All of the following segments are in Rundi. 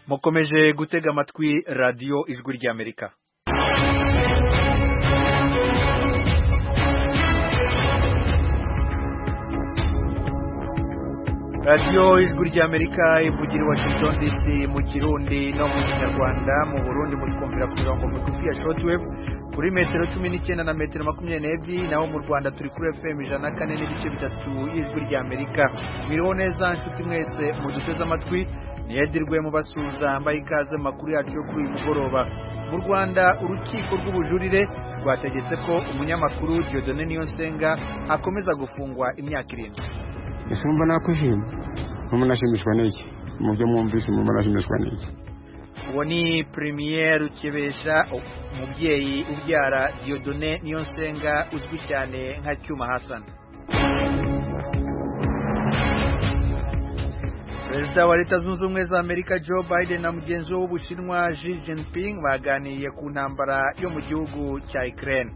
mukomeje gutega amatwi radio ijwi ry'Amerika. Radio ijwi ry'Amerika ivugira i Washington DC mu Kirundi no mu Kinyarwanda. Mu Burundi mutwumvira ku mirongo migufi ya shortwave kuri metero 19 na metero 22, naho mu Rwanda turi kuri FM 104.3 y'ijwi ry'Amerika. Mwiriho neza nshuti mwese mu duteze amatwi, niyedirwe mu basuza mbaye ikaze makuru yacu yo kuri mugoroba. Mu Rwanda urukiko rw'ubujurire rwategetse ko umunyamakuru Dieudonné Niyonsenga akomeza gufungwa imyaka 7. Isumba nakushima umunashimishwa n'iki mu byo mwumvise mu munashimishwa n'iki. Uwo ni Premier Ukebesha umubyeyi ubyara Dieudonné Niyonsenga uzwi cyane nka Cyuma Hassan. Perezida wa Leta Zunze Ubumwe za Amerika Joe Biden na mugenzi we w'Ubushinwa Xi Jinping baganiriye ku ntambara yo mu gihugu cya Ukraine.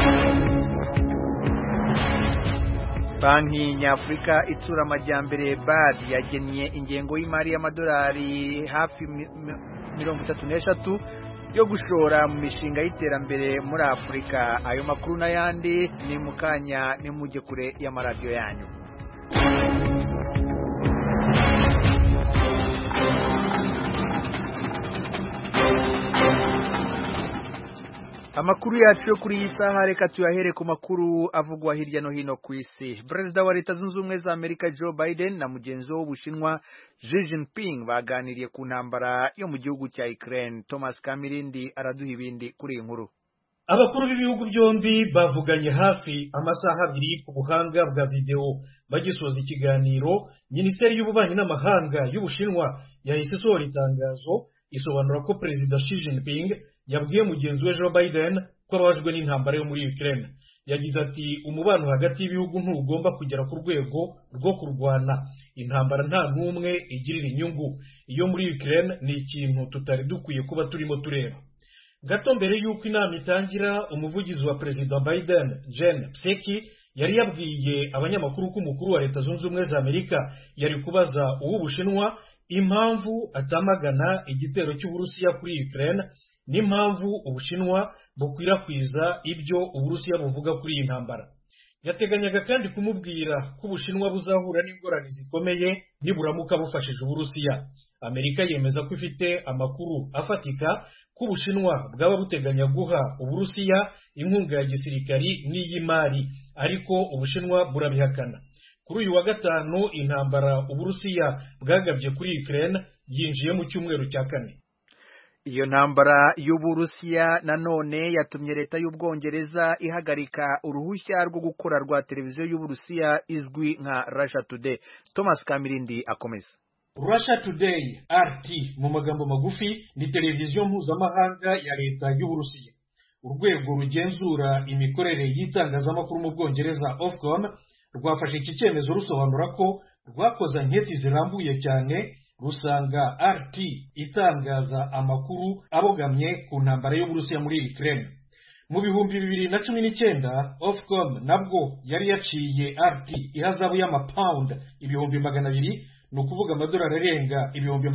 Banki Nyafurika itsura amajyambere BAD yagennye ingengo y'imari y'amadolari hafi 33 yo gushora mu mishinga y'iterambere muri Afurika. Ayo makuru n'ayandi ni mukanya nimujye kure y'amaradiyo yanyu. Amakuru yacu yo kuri iyi saha reka tuyahere ku makuru avugwa hirya no hino ku isi. Perezida wa Leta Zunze Ubumwe za Amerika Joe Biden na mugenzi we w'Ubushinwa Xi Jinping baganiriye ku ntambara yo mu gihugu cya Ukraine. Thomas Kamirindi araduha ibindi kuri iyi nkuru. Abakuru b'ibihugu byombi bavuganye hafi amasaha 2 ku buhanga bwa video bagisoza ikiganiro. Minisiteri y'Ububanyi n'Amahanga y'Ubushinwa yahise isohora itangazo isobanura ko Perezida Xi Jinping yabwiye mugenzi we Joe Biden ko abajwe n'intambara yo muri Ukraine. Yagize ati umubano hagati y'ibihugu ntugomba kugera ku rwego rwo kurwana. Intambara nta numwe igirira inyungu. Iyo muri Ukraine ni ikintu tutari dukwiye kuba turimo tureba. Gato mbere y'uko inama itangira, umuvugizi wa Perezida Biden Jen Psaki yari yabwiye abanyamakuru ko umukuru wa Leta Zunze Ubumwe za Amerika yari kubaza uw'Ubushinwa impamvu atamagana igitero cy'Uburusiya kuri Ukraine n'impamvu Ubushinwa bukwirakwiza ibyo Uburusiya buvuga kuri iyi ntambara. Yateganyaga kandi kumubwira ko Ubushinwa buzahura n'ingorane zikomeye niburamuka bufashije Uburusiya. Amerika yemeza ko ifite amakuru afatika ko Ubushinwa bwaba buteganya guha Uburusiya inkunga ya gisirikari n'iy'imari, ariko Ubushinwa burabihakana. Kuri uyu wa gatanu intambara Uburusiya bwagabye kuri Ukraine yinjiye mu cyumweru cya 4. Iyo ntambara y'Uburusiya nanone yatumye leta y'Ubwongereza ihagarika uruhushya rwo gukora rwa televiziyo y'Uburusiya izwi nka Russia Today. Thomas Kamirindi akomeza. Russia Today RT mu magambo magufi ni televiziyo mpuzamahanga ya leta y'Uburusiya. Urwego rugenzura imikorere y'itangazamakuru mu Bwongereza Ofcom rwafashe iki cyemezo rusobanura ko rwakoze nketi zirambuye cyane, rusanga RT itangaza amakuru abogamye ku ntambara y'Uburusiya muri Ukraine. Mu bihumbi 2019 Ofcom nabwo yari yaciye RT ihazabu y'amapound 200,000, no kuvuga amadolari arenga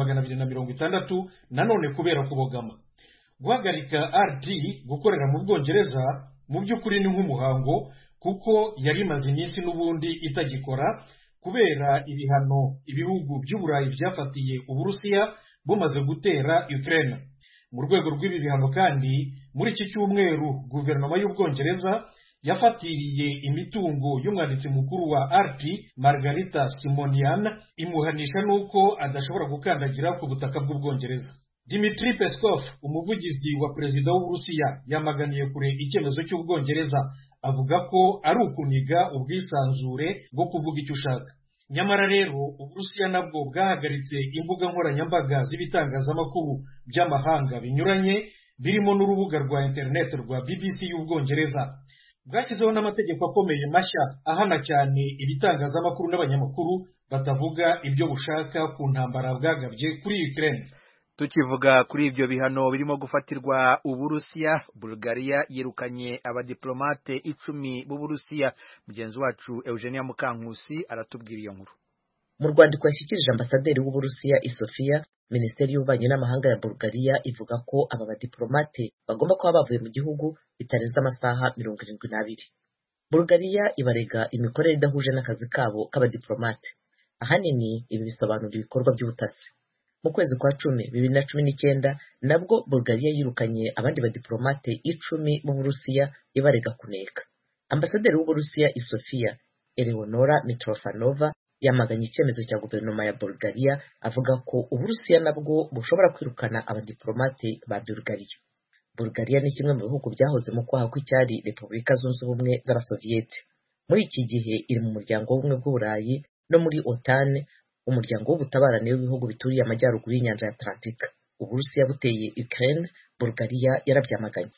2,260, nanone kubera kubogama. Guhagarika RT gukorera mu Bwongereza mu by'ukuri ni nk'umuhango, kuko yari maze iminsi n'ubundi itagikora kubera ibihano ibihugu by'Uburayi byafatiye Uburusiya bumaze gutera Ukraine. Mu rwego rw'ibi bihano kandi, muri iki cyumweru guverinoma y'Ubwongereza yafatiriye imitungo y'umwanditsi mukuru wa RT Margarita Simonian, imuhanisha nuko adashobora gukandagira ku butaka bw'Ubwongereza. Dmitry Peskov, umuvugizi wa perezida w'Uburusiya, yamaganiye kure icyemezo cy'Ubwongereza, avuga ko ari ukuniga ubwisanzure bwo kuvuga icyo ushaka. Nyamara rero Uburusiya nabwo bwahagaritse imbuga nkoranyambaga z'ibitangazamakuru by'amahanga binyuranye, birimo n'urubuga rwa internet rwa BBC y'Ubwongereza. Bwashyizeho n'amategeko akomeye mashya ahana cyane ibitangazamakuru n'abanyamakuru batavuga ibyo bushaka ku ntambara bwagabye kuri Ukraine. Tukivuga kuri ibyo bihano birimo gufatirwa Uburusiya, Bulgaria yirukanye abadiplomate 10 b'Uburusiya. Mugenzi wacu Eugenia Mukankusi aratubwira iyo nkuru. Mu rwandiko yashyikirije ambasaderi w'Uburusiya i Sofia, Minisiteri y'Ububanyi n'Amahanga ya Bulgaria ivuga ko aba badiplomate bagomba kuba bavuye mu gihugu bitarenze amasaha 72. Bulgaria ibarega imikorere idahuje n'akazi kabo k'abadiplomate. Ahanini ibi bisobanura ibikorwa by'ubutasi. Mu kwezi kwa 10, 2019 nabwo Bulgaria yirukanye abandi badiplomate 10 mu Burusiya ibarega kuneka. Ambasaderi w'Uburusiya i Sofia, Eleonora Mitrofanova, yamaganye icyemezo cya guverinoma ya Bulgaria avuga ko Uburusiya nabwo bushobora kwirukana abadiplomate ba Bulgaria. Bulgaria ni kimwe mu bihugu byahoze mu kwaha kw'icyari Repubulika Zunze Ubumwe z'Abasoviyete. Muri iki gihe iri mu muryango w'ubumwe bw'Uburayi no muri OTAN, umuryango w'ubutabarane w'ibihugu bituriye amajyaruguru y'inyanja ya Atlantika. Uburusiya buteye Ukraine, Bulgaria yarabyamaganye.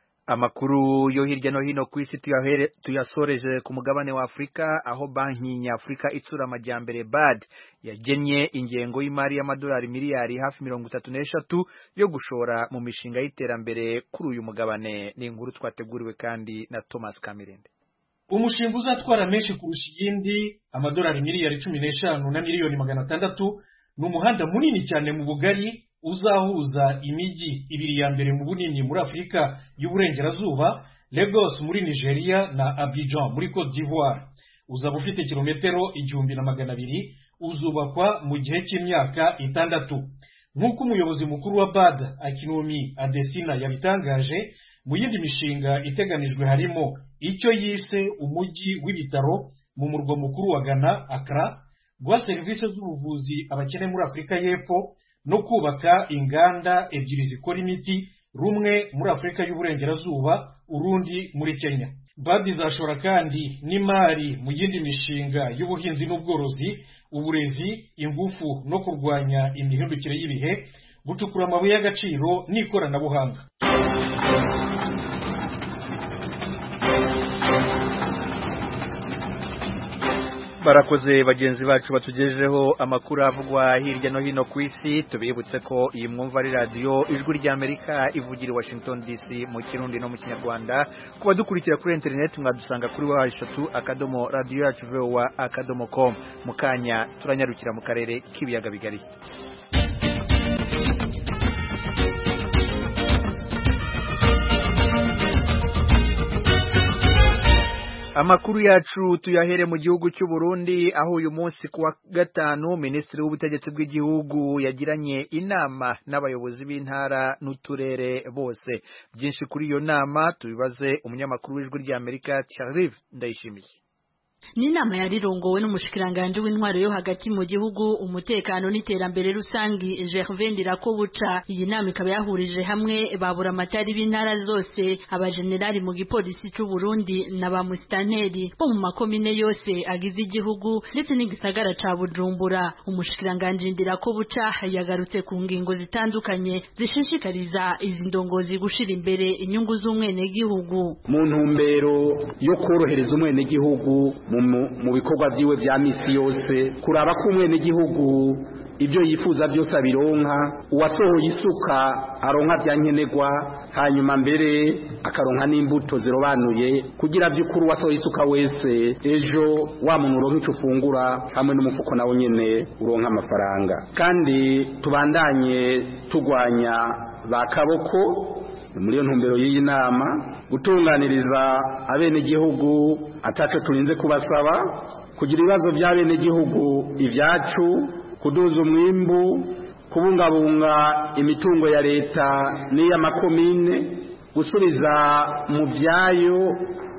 Amakuru yo hirya no hino ku isi tuyasoreje ku mugabane wa Afrika, aho banki nyafurika itsura amajyambere BAD yagennye ingengo y'imari y'amadolari miliyari hafi 33 yo gushora mu mishinga y'iterambere kuri uyu mugabane. Ni inkuru twateguriwe kandi na Thomas Kamirende. Umushinga uzatwara menshi kurusha iyindi, amadolari miliyari 15 na miliyoni 600, ni umuhanda munini cyane mu bugari uzahuza imijyi ibiri ya mbere mu bunini muri Afrika y'Uburengerazuba, Lagos muri Nigeria na Abidjan muri Cote d'Ivoire. Uzaba ufite kilometero 1200, uzubakwa mu gihe cy'imyaka 6. Nk'uko umuyobozi mukuru wa BAD Akinwumi Adesina yabitangaje, mu yindi mishinga iteganijwe harimo icyo yise umujyi w'ibitaro mu murwa mukuru wa Ghana, Accra, guha serivisi z'ubuvuzi abakene muri Afrika y'Epfo, no kubaka inganda 2 zikora imiti, rumwe muri Afrika y'Uburengerazuba, urundi muri Kenya. BAD izashora kandi n'imari mu yindi mishinga y'ubuhinzi n'ubworozi, uburezi, ingufu no kurwanya imihindukire y'ibihe, gucukura amabuye y'agaciro n'ikoranabuhanga. Barakoze bagenzi bacu batugejeho amakuru avugwa hirya no hino ku isi. Tubibutse ko iyi mwumva ari radio Ijwi ry'Amerika ivugira i Washington DC mu Kirundi no mu Kinyarwanda. Kuba dukurikira kuri internet mwadusanga kuri wa3.radio.voa.com. Mukanya turanyarukira mu karere k'ibiyaga bigari. Amakuru yacu tuyahere mu gihugu cy'u Burundi, aho uyu munsi kuwa gatanu Minisitiri w'Ubutegetsi bw'igihugu yagiranye inama n'abayobozi b'intara n'uturere bose. Byinshi kuri iyo nama tubibaze umunyamakuru w'Ijwi ry'Amerika Thierry Ndayishimiye. Ni inama yarirongowe n'umushikiranganje w'intwaro yo hagati mu gihugu, umutekano n'iterambere rusangi Gervais Ndirakobuca. Iyi nama ikaba yahurije hamwe babura amatari b'intara zose, abajenerali mu gipolisi cy'u Burundi na ba mustanteri bo mu makomine yose agize igihugu ndetse n'igisagara ca Bujumbura. Umushikiranganje Ndirakobuca yagarutse ku ngingo zitandukanye zishishikariza izi ndongozi gushira imbere inyungu z'umwene gihugu mu ntumbero yo korohereza umwene gihugu mu bikorwa byiwe bya misi yose, kuraba ko umwene gihugu ibyo yifuza byose abironka, uwasohoye isuka aronka byankenerwa, hanyuma mbere akaronka n'imbuto zirobanuye, kugira by'ukuri uwasohoye isuka wese ejo wa muntu uronka icyo ufungura hamwe n'umufuko nawo nyene uronka amafaranga. Kandi tubandanye tugwanya bakaboko. Muri iyo ntumbero y'iyi nama, gutunganiriza abene gihugu ataco turinze kubasaba, kugira ibibazo by'abene gihugu ibyacu, kuduza umwimbu, kubungabunga imitungo ya leta n'iy'amakomine, gusubiza mu byayo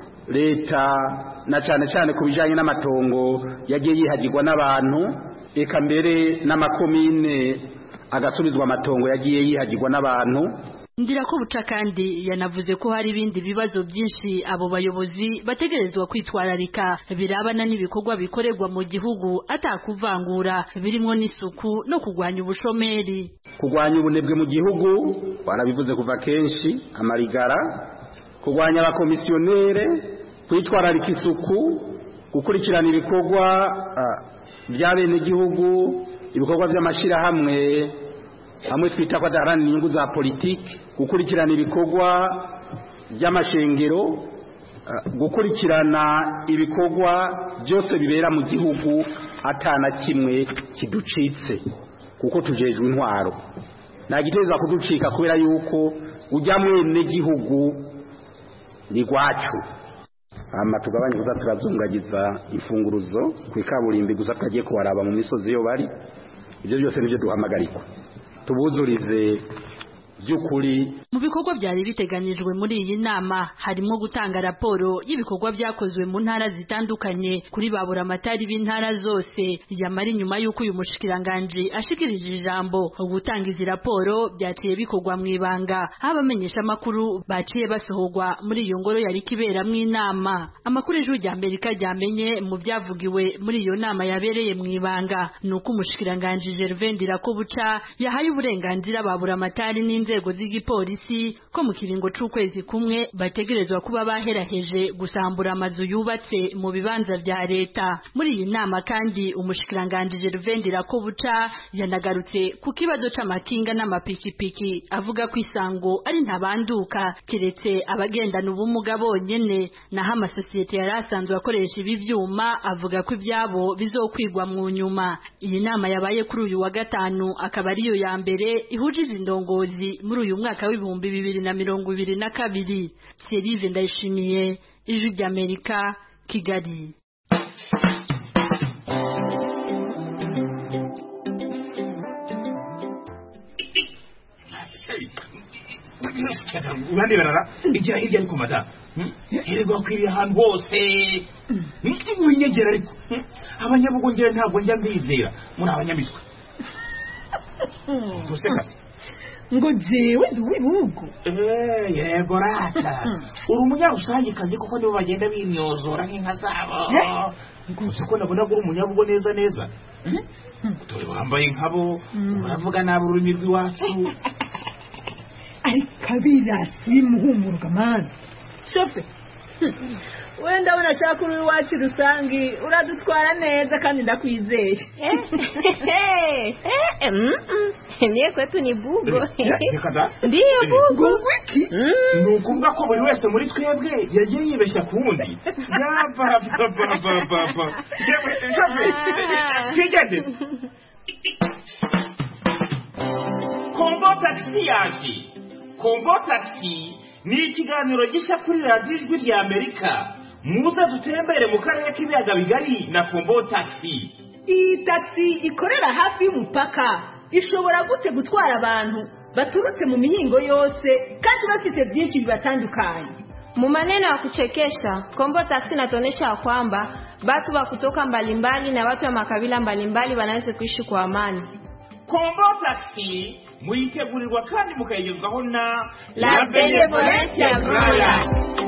leta na cyane cyane ku bijanye n'amatongo yagiye yihagirwa n'abantu, eka mbere n'amakomine agasubizwa amatongo yagiye yihagirwa n'abantu. Ndirakobuca kandi yanavuze ko hari ibindi bibazo byinshi abo bayobozi bategerezwa kwitwararika birabana n'ibikorwa bikorerwa mu gihugu atakuvangura, birimo n'isuku no kugwanya ubushomeri. Kugwanya ubunebwe mu gihugu barabivuze kuva kenshi, amarigara, kugwanya abakomisiyonere, kwitwararika isuku, gukurikirana ibikorwa by'abene gihugu, ibikorwa by'amashirahamwe hamwe twita ko adaharanira inyungu za politiki, gukurikirana ibikorwa by'amashengero, gukurikirana ibikorwa byose bibera mu gihugu atana kimwe kiducitse kuko tujejwe intwaro nta giteza kuducika kubera yuko ujya mwene gihugu ni gwacu tugabanye gusa turazungagiza imfunguruzo ku ikaburimbi gusa twagiye kubaraba mu misozi yo bari ibyo byose nibyo duhamagarikwa tubuzurize by'ukuri. Mu bikorwa byari biteganijwe muri iyi nama harimo gutanga raporo y'ibikorwa byakozwe mu ntara zitandukanye kuri babura amatari b'intara zose. Yamara inyuma y'uko uyu mushikiranganje ashikirije ijambo gutanga izi raporo byaciye bikorwa mu ibanga, abamenyesha makuru baciye basohorwa muri iyo ngoro yari kiberamwe inama. Amakuru ejo rya Amerika ryamenye mu byavugiwe muri iyo nama yabereye mu ibanga nuko umushikiranganje Gervais Ndirakobuca yahaye uburenganzira babura amatari n'inzego z'igipolisi ko mu kiringo c'ukwezi kumwe bategerezwa kuba baheraheje gusambura amazu yubatse mu bibanza vya leta. Muri iyi nama kandi umushikiranganje Gervais Ndirakobuca yanagarutse ku kibazo c'amakinga n'amapikipiki avuga ko isango ari ntabanduka kiretse abagendana ubumuga bonyene, naho amasosiyete yari asanzwe akoresha ibi vyuma avuga ko ivyabo bizokwigwa mu nyuma. Iyi nama yabaye kuri uyu wa gatanu akaba ariyo ya mbere ihuje izi ndongozi muri uyu mwaka w'ibihumbi 2022. Thierry Ndayishimiye, Ijwi ry'Amerika, Kigali. Urandeberara igira hirya ariko mata herego akwiriye ahantu hose niki munyegera ariko abanyabugongera ntabwo njya mbizera muri abanyamitwe gusekase ngo jewe nduwibugo yego rata uri umunyarusange kazi kuko nibo bagenda bimyozora nk'inka zabo gusa ko nabona ko uri umunyabugo neza neza utore wambaye nkabo uravuga nabi ururimi rw'iwacu kabirasi muhumuruka man shofe wenda unashaka uri wacu rusangi uradutwara neza kandi ndakwizeye niye kwetu ni bugo ndiyo bugo wiki nukuvuga ko buri wese muri twebwe yagiye yibeshya ku wundi shofe twigeze kombo taxi yaje. Kombo taxi ni ikiganiro gishya kuri radiyo Ijwi ry'Amerika. Muze dutembere mu karere k'ibiyaga bigari na Kombo taxi. Iyi taxi ikorera hafi y'umupaka ishobora gute gutwara abantu baturutse mu mihingo yose kandi bafite byinshi bibatandukanye. Mu maneno ya kuchekesha, Kombo taxi inatuonyesha kwamba watu wa kutoka mbalimbali na watu wa makabila mbalimbali wanaweza kuishi kwa amani. Kombo taxi muyitegurirwa kandi mukayigezwaho na La Benevolencia Royal.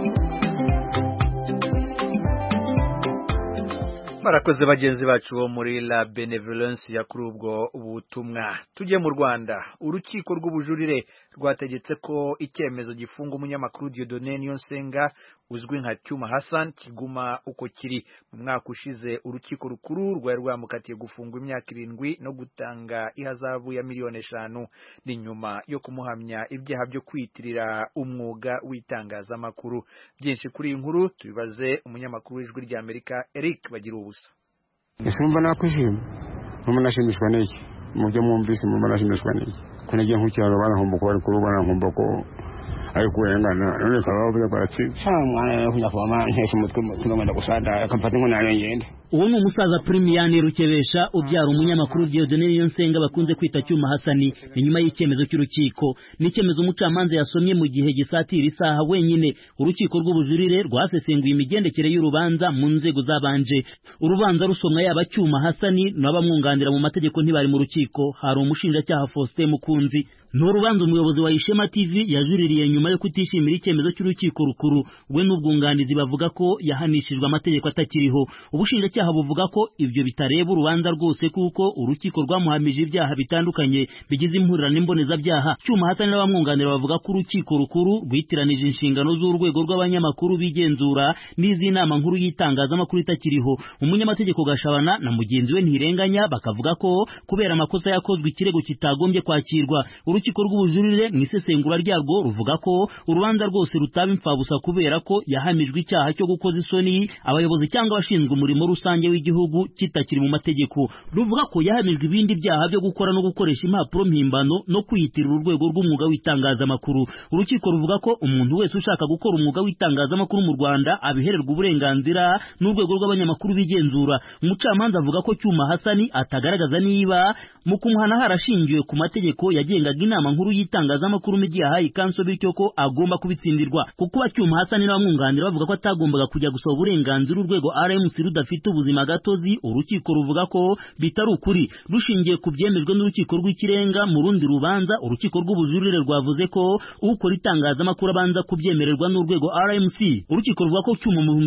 Barakoze bagenzi bacu bo muri La Benevolence ya kuri ubwo ubutumwa. Tujye mu Rwanda. Urukiko rw'ubujurire rwategetse ko icyemezo gifunga umunyamakuru Dieudonné Niyonsenga uzwi nka Cyuma Hassan kiguma uko kiri. Mu mwaka ushize urukiko rukuru rwari rwamukatiye gufungwa imyaka 7 no gutanga ihazabu ya miliyoni 5 ni nyuma yo kumuhamya ibyaha byo kwitirira umwuga w'itangazamakuru. Byinshi kuri inkuru tubibaze umunyamakuru w'Ijwi ry'Amerika Eric Bagira ubusa. Isumba nakwishima nashimishwa n'iki mu byo mwumvise mu nashimishwa n'iki ko nagiye nk'ucyaro barahomba ko bari kurubana nkomba ko ari kurengana none kabaho by'abatsi cyangwa kujya kwa ntesha umutwe ngomba gusada akamfata inkona yengenda. Uwo ni umusaza Premiane Rukebesha ubyara umunyamakuru Dieudonné Niyonsenga bakunze kwita Cyuma Hasani. Nyuma y'icyemezo cy'urukiko n'icyemezo umucamanza yasomye mu gihe gisatira isaha wenyine, urukiko rw'ubujurire rwasesenguye imigendekere y'urubanza mu nzego zabanje. Urubanza rusomwa yaba Cyuma Hasani n'abamwunganira mu mategeko ntibari mu rukiko. Hari umushinjacyaha Faustin Mukunzi. N'urubanza umuyobozi wa Ishema TV yajuririye nyuma yo kutishimira icyemezo cy'urukiko rukuru. We n'ubwunganizi bavuga ko yahanishijwe amategeko atakiriho. Ubushinjacyaha buvuga ko ibyo bitareba urubanza rwose kuko urukiko rwamuhamije ibyaha bitandukanye bigize impurirane imbonezabyaha. Cyuma Hasani n'abamwunganira bavuga ko urukiko rukuru rwitiranije inshingano z'urwego rw'abanyamakuru bigenzura n'iz'inama nkuru y'itangazamakuru itakiriho. Umunyamategeko Gashabana na mugenzi we Ntirenganya bakavuga ko kubera amakosa yakozwe ikirego kitagombye kwakirwa. Urukiko rw'ubujurire mu isesengura ryarwo ruvuga ko ko urubanza rwose rutaba imfabusa kubera ko yahamijwe icyaha cyo gukoza isoni abayobozi cyangwa abashinzwe umurimo rusange w'igihugu kitakiri mu mategeko. Ruvuga ko yahamijwe ibindi byaha byo gukora no gukoresha impapuro mpimbano no kwiyitirira urwego rw'umwuga w'itangazamakuru. Urukiko ruvuga ko umuntu wese ushaka gukora umwuga w'itangazamakuru mu Rwanda abihererwa uburenganzira n'urwego rw'abanyamakuru bigenzura. Umucamanza avuga ko Cyuma Hasani atagaragaza niba mu kumuhana harashingiwe ku mategeko yagengaga inama nkuru y'itangazamakuru Media High Council bityo ko agomba kubitsindirwa. Kuko Cyuma Hasani n'abamwunganira bavuga ko atagombaga kujya gusaba uburenganzira urwego RMC rudafite ubuzima gatozi, urukiko ruvuga ko bitari ukuri. Rushingiye ku byemejwe n'urukiko rw'ikirenga mu rundi rubanza, urukiko rw'ubujurire rwavuze ko ukora itangazamakuru abanza kubyemererwa n'urwego RMC. Urukiko ruvuga ko Cyuma mu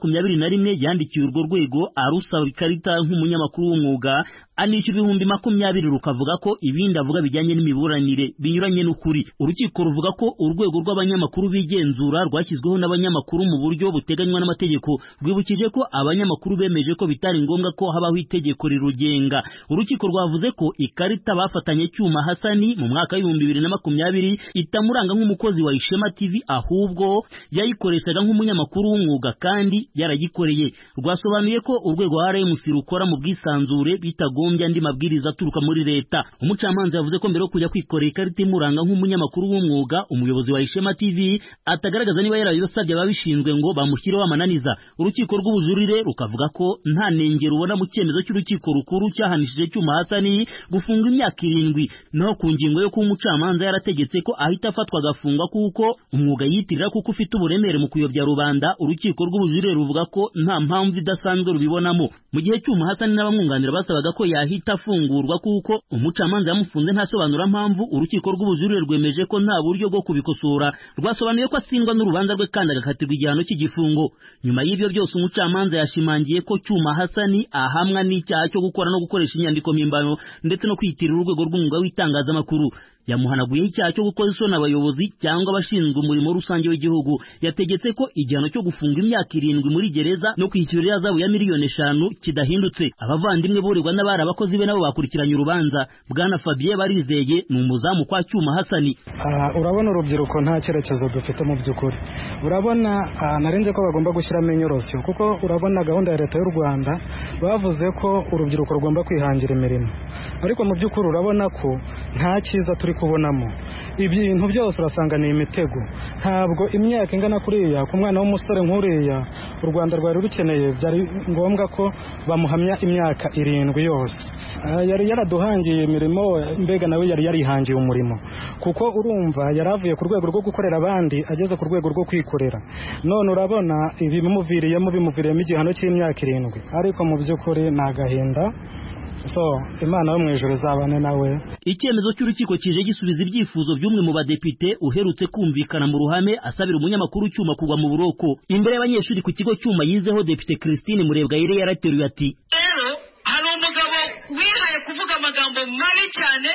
2021 yandikiye urwo rwego arusaba ikarita nk'umunyamakuru w'umwuga anishyura 20,000, rukavuga ko ibindi avuga bijyanye n'imiburanire binyuranye n'ukuri. Urukiko ruvuga ko urwego rw'abanyamakuru bigenzura rwashyizweho n'abanyamakuru mu buryo buteganywa n'amategeko. Rwibukije ko abanyamakuru bemeje ko bitari ngombwa ko habaho itegeko rirugenga. Urukiko rwavuze ko ikarita bafatanye Cyuma Hasani mu mwaka w'2020 itamuranga nk'umukozi wa Ishema TV, ahubwo yayikoreshaga nk'umunyamakuru w'umwuga kandi yarayikoreye. Rwasobanuye ko urwego RMC rukora mu bwisanzure bitagombye andi mabwiriza aturuka muri leta. Umucamanza yavuze ko mbere yo kujya kwikorera ikarita imuranga nk'umunyamakuru w'umwuga, umuyobozi wa Ishema TV atagaragaza niba yarabisabye ababishinzwe ngo bamushyireho amananiza. Urukiko rw'ubujurire rukavuga ko nta nengero ubona mu cyemezo cy'urukiko rukuru cyahanishije Cyuma Hasani gufunga imyaka 7, naho ku ngingo yo kuba umucamanza yarategetse ko ahita afatwa agafungwa kuko umwuga yitirira kuko ufite uburemere mu kuyobya rubanda, urukiko rw'ubujurire ruvuga ko nta mpamvu idasanzwe rubibonamo. Mu gihe Cyuma Hasani n'abamwunganira basabaga ko yahita afungurwa kuko umucamanza yamufunze ntasobanura mpamvu, urukiko rw'ubujurire rwemeje ko nta buryo bwo kubikosora. Rwasobanuye ko asingwa n'urubanza rwe kandi agakatirwa igihano cy'igifungo. Nyuma y'ibyo byose umucamanza yashimangiye ko Cyuma Hasani ahamwa n'icyaha cyo gukora no gukoresha inyandiko mpimbano ndetse no kwiyitirira urwego rw'umwuga w'itangazamakuru. Yamuhanaguyeho icyaha cyo gukoza isoni abayobozi cyangwa abashinzwe umurimo rusange w'igihugu. Yategetse ko igihano cyo gufunga imyaka 7 muri gereza no kwishyurira ihazabu ya miliyoni 5 kidahindutse. Abavandimwe boregwa n'abari abakozi be nabo bakurikiranye urubanza. Bwana Fabien Barizeye ni umuzamu kwa Cyuma Hasani. Urabona urubyiruko nta cyerekezo dufite mu by'ukuri. Urabona narenze ko bagomba gushyiramo inyorosyo kuko urabona gahunda ya leta y'u Rwanda bavuze ko urubyiruko rugomba kwihangira imirimo, ariko mu by'ukuri urabona ko nta cyiza turi kubonamo. Ibintu byose urasanga ni imitego. Ntabwo imyaka ingana kuriya ku mwana w'umusore nk'uriya u Rwanda rwari rukeneye, byari ngombwa ko bamuhamya imyaka 7 yose. Yari yaraduhangiye imirimo, mbega nawe yari yarihangiye umurimo kuko urumva yaravuye ku rwego rwo gukorera abandi ageze ku rwego rwo kwikorera. None urabona ibimuviriyemo igihano cy'imyaka 7, ariko mu by'ukuri nagahinda. Imana yo mu ijuru izabane nawe. Icyemezo cy'urukiko kije gisubiza ibyifuzo by'umwe mu badepite uherutse kumvikana mu ruhame asabira umunyamakuru Cyuma kugwa mu buroko. Imbere y'abanyeshuri ku kigo Cyuma yizeho, Depite Christine Murebwayire yarateruye ati, rero hari umugabo wihaye kuvuga amagambo mabi cyane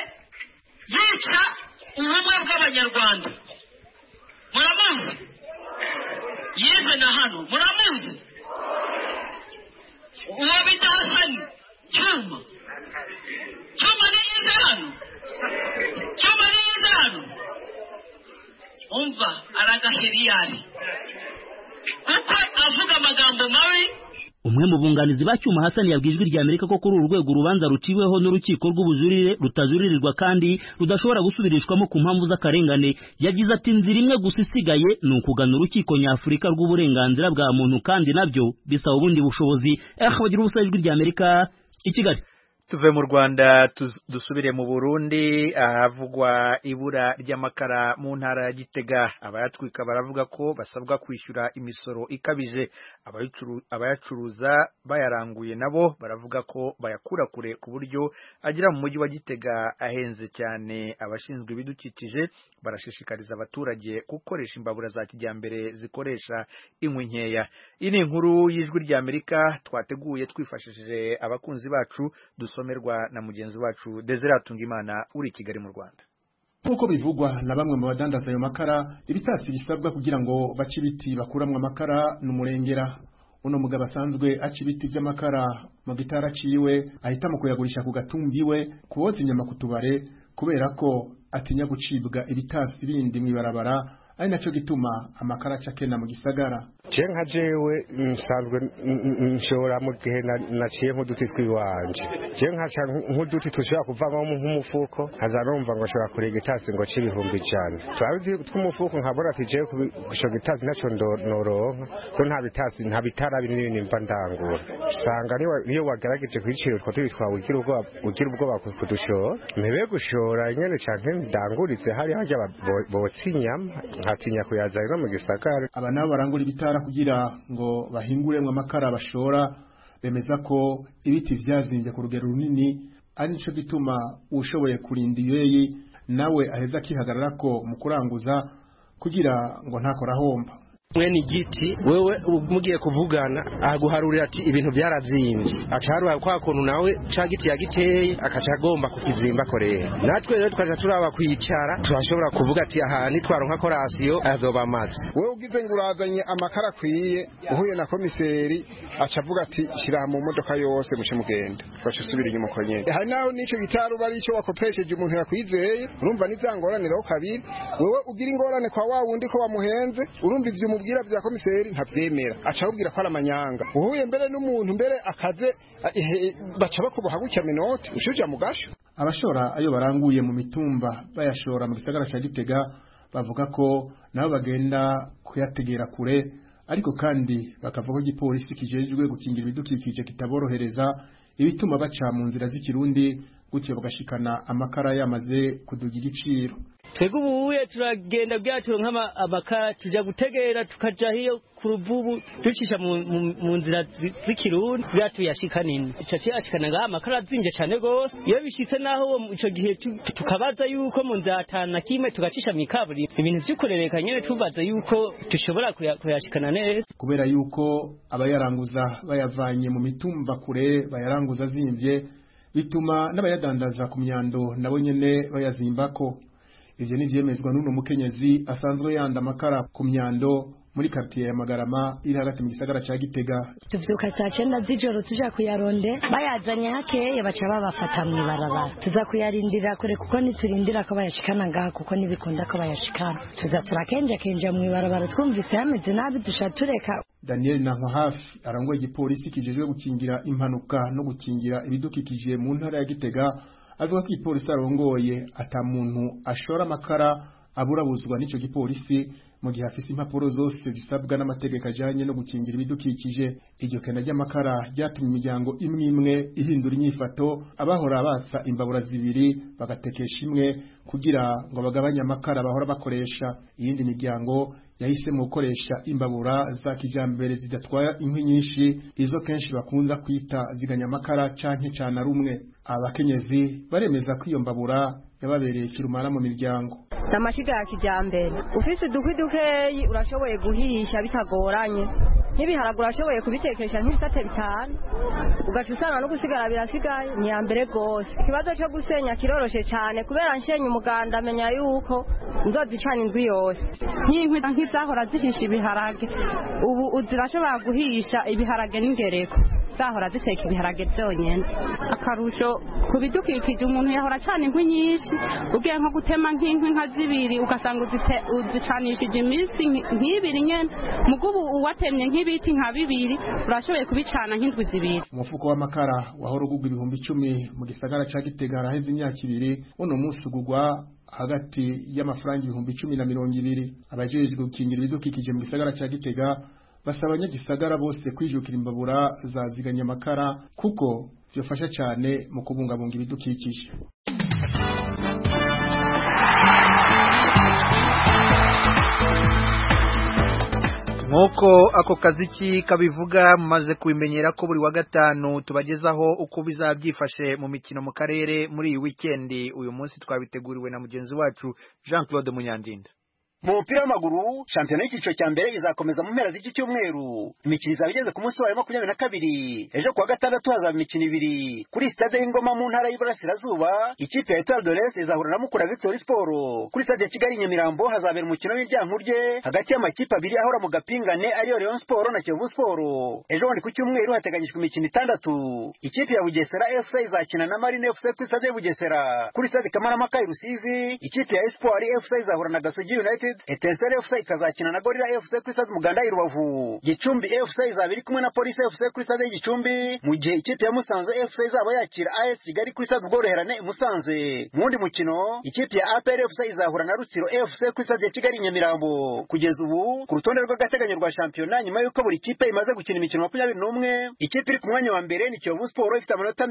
yica ubumwe bw'Abanyarwanda. Muramuzi? Yize na hano muramuzi? Uwo bita Hasani Cyuma. Cyuma ni yize hano. Cyuma ni yize hano. Umva aragaheriyari kuko avuga amagambo mabi. Umwe mu bunganizi ba Cyuma Hasani yabwiye Ijwi ry'Amerika ko kuri uru rwego urubanza ruciweho n'urukiko rw'ubujurire rutazuririrwa kandi rudashobora gusubirishwamo ku mpamvu z'akarengane. Yagize ati, inzira imwe gusa isigaye ni ukugana urukiko nyafurika rw'uburenganzira bwa muntu kandi nabyo bisaba ubundi bushobozi. Bagira ubusa Ijwi ry'Amerika i Kigali. Tuve mu Rwanda dusubire mu Burundi, ahavugwa ibura ry'amakara mu ntara ya Gitega. Abayatwika baravuga ko basabwa kwishyura imisoro ikabije. Abayacuruza bayaranguye nabo baravuga ko bayakura kure ku buryo agera mu mujyi wa Gitega ahenze cyane. Abashinzwe ibidukikije barashishikariza abaturage gukoresha imbabura za kijyambere zikoresha inkwi nkeya. Iyi ni inkuru y'Ijwi ry'Amerika twateguye twifashishije abakunzi bacu, dusomerwa na mugenzi wacu Desire Atungimana uri i Kigali mu Rwanda. Nkuko bivugwa na bamwe mu badandaza ayo makara, ibitasi bisabwa kugira ngo bace ibiti bakuramwe amakara n'umurengera. Uno mugabo asanzwe aca ibiti by'amakara mu gitara ciwe ahitamo kuyagurisha ku gatumbiwe kuboza inyama kutubare kubera ko atinya gucibwa ibitasi bindi mwibarabara ari naco gituma amakara acakena mu gisagara. Je nka jewe nsanzwe nshora mu gihe naciye nk'uduti twiwanje, je nkaca nk'uduti tushobora kuvamo nk'umufuko hazarumva ngo shobora kurega itasi ngo c'ibihumbi 100 twabizi tw'umufuko nkabona ati je kushoga itasi naco noronka ko nta bitara binini mva ndangura usanga niyo wagerageje kwicira utwo tubi twawe ugira ubwoba kudushora mpebe gushora nyene canke ndanguritse hari harya botsinyama nkatinya kuyazana no mu gisagara. Aba nabo barangura ibitara kugira ngo bahinguremwe amakara bashora bemeza ko ibiti vyazinze ku rugero runini ari nico gituma ushoboye kurinda iyeyi nawe aheza akihagarara ko mu kuranguza kugira ngo ntakora homba. Mwene igiti wewe mugiye kuvugana aguharurira ati ibintu byaravyimbye acarura kwa kuntu nawe ca giti yagiteye akaca agomba kukizimba korera natwe rero twaje turaba kwicara turashobora kuvuga ati aha ni twaronka korasiyo azoba amazi. Wewe ugize ngurazanye amakara kwiye uhuye na komiseri acavuga ati shira mu modoka yose muce mugenda bace subira inyuma ko nyene hari naho nico gitaru bari ico wakopesheje umuntu yakwizeye urumva nizangoraniraho kabiri wewe ugira ingorane kwa wa wundi ko wamuhenze urumva ivyo ubwira bya komiseri ntavyemera aca ubwira ko aramanyanga uhuye mbere n'umuntu mbere akaze baca bakuboha gutya minoti ushuja mu gasho. Abashora ayo baranguye mu mitumba bayashora mu gisagara ca Gitega bavuga ko nabo bagenda kuyategera kure ariko kandi bakavuga ko igipolisi kijejwe gukingira ibidukikije kitaborohereza ibituma baca mu nzira z'ikirundi gutyo bagashikana amakara yamaze kuduga igiciro. Twego ubuye turagenda byacu nk'amakara tuja gutegera tukaja hiyo ku ruvubu ducisha mu nzira z'ikirundi byatu yashikanini icaci yashikana nga amakara zinje cyane gose iyo bishitse naho ico gihe tukabaza yuko mu nzatana kimwe tugacisha mu kaburi ibintu by'ukorereka nyene tubaza yuko dushobora kuyashikana neza kubera yuko abayaranguza bayavanye mu mitumba kure bayaranguza zimvye bituma n'abayadandaza ku myando nabo nyene bayazimbako. Ivyo ni vyemezwa n'uno mukenyezi asanzwe yanda amakara ku myando muri quartier ya Magarama iri hagati mu gisagara ca Gitega. Tuvyuka saa 9 z'ijoro tuja kuyaronde bayazanye hakeye baca babafata mu ibarabara tuza kuyarindira kure kuko niturindira ko bayashikana ngaha kuko nibikunda ko bayashikana tuza turakenja mu ibarabara twumvise hameze nabi dushatureka. Daniel Nankwahafi arangoye igipolisi kijejwe gukingira impanuka no gukingira ibidukikije mu ntara ya Gitega avuga ko igipolisi arongoye ata muntu ashora amakara aburabuzwa n'ico gipolisi mu gihe afise impapuro zose zisabwa n'amategeko ajanye no gukingira ibidukikije. Iryo kena ry'amakara ryatumye imiryango imwe imwe ihindura inyifato abahora batsa imbabura zibiri bagatekesha imwe kugira ngo bagabanye amakara bahora bakoresha. Iyindi miryango yahisemo gukoresha imbabura za kijambere zidatwara inkwi nyinshi izo kenshi bakunda kwita ziganya amakara canke cana rumwe. Abakenyezi baremeza ko iyo mbabura yababereye kirumara mu miryango. Namashiga ya kijambere ufise dukwi dukeyi urashoboye guhisha bitagoranye n'ibiharagura urashoboye kubitekesha nk'ibisate bitanu ugaca usanga no gusigara birasigaye ni ya mbere gose. Ikibazo cyo gusenya kiroroshe cyane kubera nshenye umuganda amenya yuko nzozicana indwi yose nk'inkwi nk'izahora zihisha ibiharage ubu uzirashobora guhisha ibiharage n'ingereko zahora ziteka ibiharage byonyene. Akarusho kubidukikije umuntu yahora acana inkwi nyinshi ugiye nko gutema nk'inkwi nka zibiri ugasanga uzicanishije iminsi nk'ibiri nyene mugubu uwatemye nk'ibiti nka bibiri urashoboye kubicana nk'indwi zibiri. Umufuko w'amakara wahora ugurwa 10,000 mu gisagara ca Gitega haraheze imyaka 2 uno munsi ugurwa hagati y'amafaranga 10,000 na 20. Abajejwe gukingira ibidukikije mu gisagara ca Gitega basaba abanyagisagara bose kwijukira imbabura zaziganya amakara kuko byofasha cyane mu kubungabunga ibidukikije. Nk'uko ako kaziki kabivuga mumaze kubimenyera ko buri wa gatanu tubagezaho uko bizabyifashe mu mikino mu karere muri iyi weekend. Uyu munsi twabiteguriwe na mugenzi wacu Jean-Claude Munyandinda. Mu mupira w'amaguru shampiyona y'ikiciro cya mbere izakomeza mu mpera z'iki cyumweru. Imikino izaba igeze ku munsi wa 22. Ejo kuwa gatandatu hazaba imikino ibiri kuri stade y'Ingoma mu ntara y'Iburasirazuba. Ikipe ya Etoile de l'Est izahura na Mukura Victory Sport. Kuri stade ya Kigali Nyamirambo hazabera umukino w'iryankurye hagati y'amakipe abiri ahora mu gapingane ariyo Rayon Sport na Kiyovu Sport. Ejo bundi ku cyumweru hateganyijwe imikino 6. Ikipe ya Bugesera FC izakina na Marine FC kuri stade ya Bugesera. Kuri stade Kamarampaka i Rusizi ikipe ya Espoir FC izahura na Gasogi United United, Etincelle FC ikazakina na Gorilla FC kuri stade Muganda i Rubavu. Gicumbi FC izaba iri kumwe na Police FC kuri stade Gicumbi, mu gihe ikipe ya Musanze FC izaba yakira AS Kigali kuri stade Ubworoherane i Musanze. Mu wundi mukino ikipe ya APR FC izahura na Rutsiro FC kuri stade ya Kigali i Nyamirambo. Kugeza ubu ku rutonde rw'agateganyo rwa shampiyona, nyuma y'uko buri kipe imaze gukina imikino 21, ikipe iri ku mwanya wa mbere ni Kiyovu Sport ifite amanota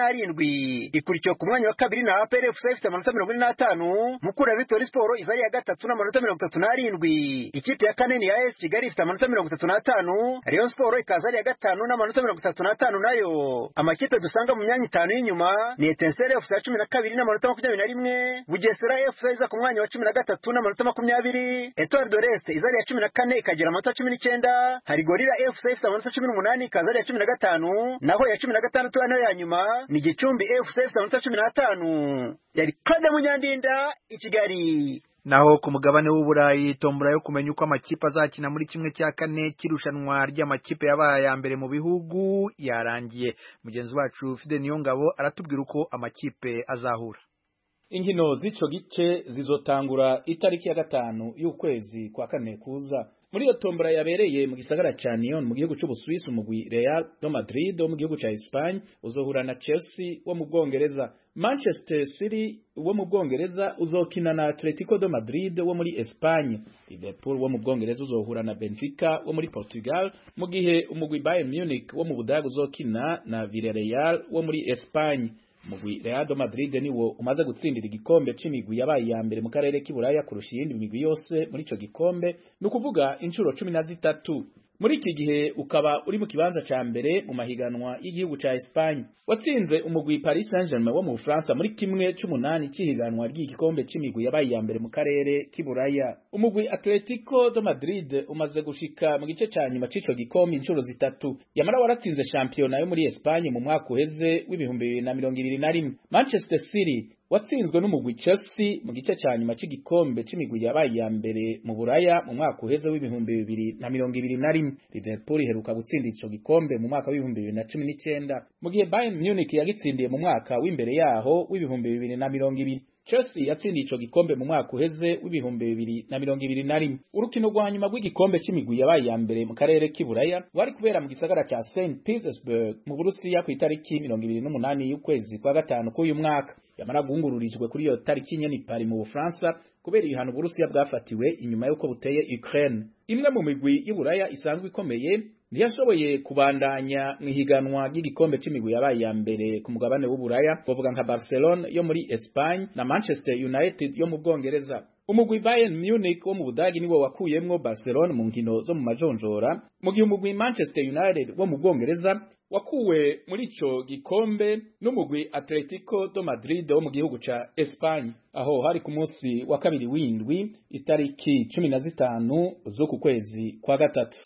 47, ikurikiwe ku mwanya wa kabiri na APR FC ifite amanota 45, Mukura Victory Sport izari ya gatatu n'amanota 37, ikipe ya kane ni AS Kigali ifite amanota 35, Rayon Sport ikazari ya gatanu n'amanota 35 nayo. Amakipe dusanga mu myanya 5 y'inyuma ni Etincelle FC ya 12 n'amanota 21, Bugesera FC iza ku mwanya wa 13 n'amanota 20, Etoile de l'Est izari ya 14 ikagira amanota 19, hari Gorilla FC ifite amanota 18 ikazari ya 15, naho ya 16 nayo ya nyuma ni Gicumbi FC ifite amanota 15. Yari Claude Munyandinda i Kigali. Naho ku mugabane w'Uburayi, tombora yo kumenya uko amakipe azakina muri kimwe cya kane kirushanwa ry'amakipe yabaye ya mbere mu bihugu yarangiye. Mugenzi wacu Fide Niyongabo aratubwira uko amakipe azahura. Inkino z'ico gice zizotangura itariki ya 5 y'ukwezi kwa kane kuza. Muri iyo tombora yabereye mu gisagara ca Nyon mu gihugu c'Ubuswisi, umugwi Real de Madrid wo mu gihugu ca Espagne uzohura na Chelsea wo mu Bwongereza. Manchester City wo mu Bwongereza uzokina na Atletico de Madrid wo muri Espagne. Liverpool wo mu Bwongereza uzohura na Benfica wo muri Portugal, mu gihe umugwi Bayern Munich wo mu Budage uzokina na Villarreal wo muri Espagne. Umugwi Real de Madrid niwo umaze gutsindira igikombe c'imigwi yabaye ya mbere mu karere k'Iburaya kurusha iyindi migwi yose muri ico gikombe, no kuvuga incuro 13. Muri iki gihe ukaba uri mu kibanza ca mbere mu mahiganwa y'igihugu ca Espagne. Watsinze umugwi Paris Saint-Germain wo mu France muri kimwe c'8 c'ihiganwa ry'igikombe c'imigwi yabaye ya mbere mu karere k'Iburaya. Umugwi Atletico de Madrid umaze gushika mu gice ca nyuma c'ico gikombe incuro 3. Yamara waratsinze championnat yo muri Espagne mu mwaka uheze w'2021. Manchester City watsinzwe n'umugwi Chelsea mu gice ca nyuma c'igikombe c'imigwi yabaye ya mbere mu Buraya mu mwaka uheze w'2021. Liverpool iheruka gutsinda ico gikombe mu mwaka w'2019, mu gihe Bayern Munich yagitsindiye mu mwaka w'imbere yaho w'2020. Chelsea yatsindiye ico gikombe mu mwaka uheze w'2021. Urukino rwa nyuma rw'igikombe c'imigwi yabaye ya mbere mu karere k'Iburaya wari kubera mu gisagara ca St Petersburg mu Burusiya ku itariki 28 y'ukwezi kwa gatanu k'uyu mwaka. Yamara guhungururijwe kuri iyo tariki nyene Paris mu Bufaransa kubera ibihano Burusiya bwafatiwe inyuma yuko buteye Ukraine. Imwe mu migwi y'Iburaya isanzwe ikomeye ntiyashoboye kubandanya mu higanwa ry'igikombe c'imigwi yabaye ya mbere ku mugabane w'Uburaya, bavuga nka Barcelona yo muri Espagne na Manchester United yo mu Bwongereza. Umugwi Bayern Munich wo mu Budagi niwo wakuyemwo Barcelona mu nkino zo mu majonjora, mu gihe umugwi Manchester United wo mu Bwongereza wakuwe muri ico gikombe n'umugwi Atletico de Madrid wo mu gihugu ca Espagne, aho hari ku munsi wa kabiri w'indwi itariki 15 zo ku kwezi kwa gatatu.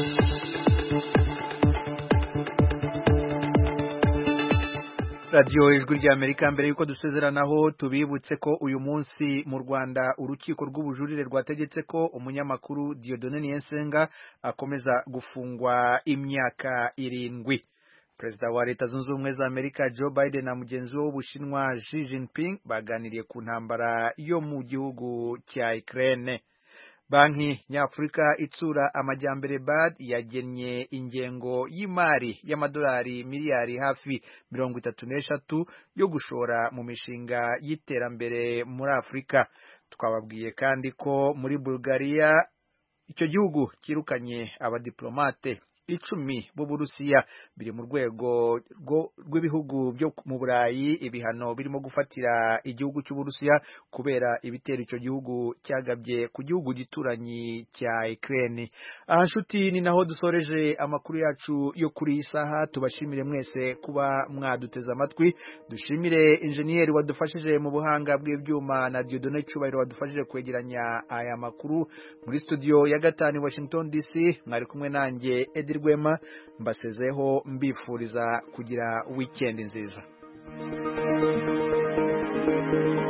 Radio Ijwi ry'Amerika, mbere yuko dusezeranaho tubibutse ko uyu munsi mu Rwanda urukiko rw'ubujurire rwategetse ko umunyamakuru Dieudonné Niyensenga akomeza gufungwa imyaka 7. Perezida wa Leta Zunze Ubumwe za Amerika Joe Biden na mugenzi we w'Ubushinwa Xi Jinping baganiriye ku ntambara yo mu gihugu cya Ukraine. Banki Nyafurika itsura amajyambere BAD yagennye ingengo y'imari y'amadolari miliyari hafi 33 yo gushora mu mishinga y'iterambere muri Afrika. Twababwiye kandi ko muri Bulgaria icyo gihugu kirukanye abadiplomate 10 b'Uburusiya, biri mu rwego rw'ibihugu byo mu Burayi ibihano birimo gufatira igihugu cy'Uburusiya kubera ibitero icyo gihugu cyagabye ku gihugu gituranyi cya Ukraine. Aha nshuti ni naho dusoreje amakuru yacu yo kuri isaha. Tubashimire mwese kuba mwaduteze amatwi. Dushimire engineer wadufashije mu buhanga bw'ibyuma na Dieudonné Cyubahiro wadufashije kwegeranya aya makuru. Muri studio ya 5 Washington DC mwari kumwe nanjye Edi Rwema, mbasezeho mbifuriza kugira weekend nziza.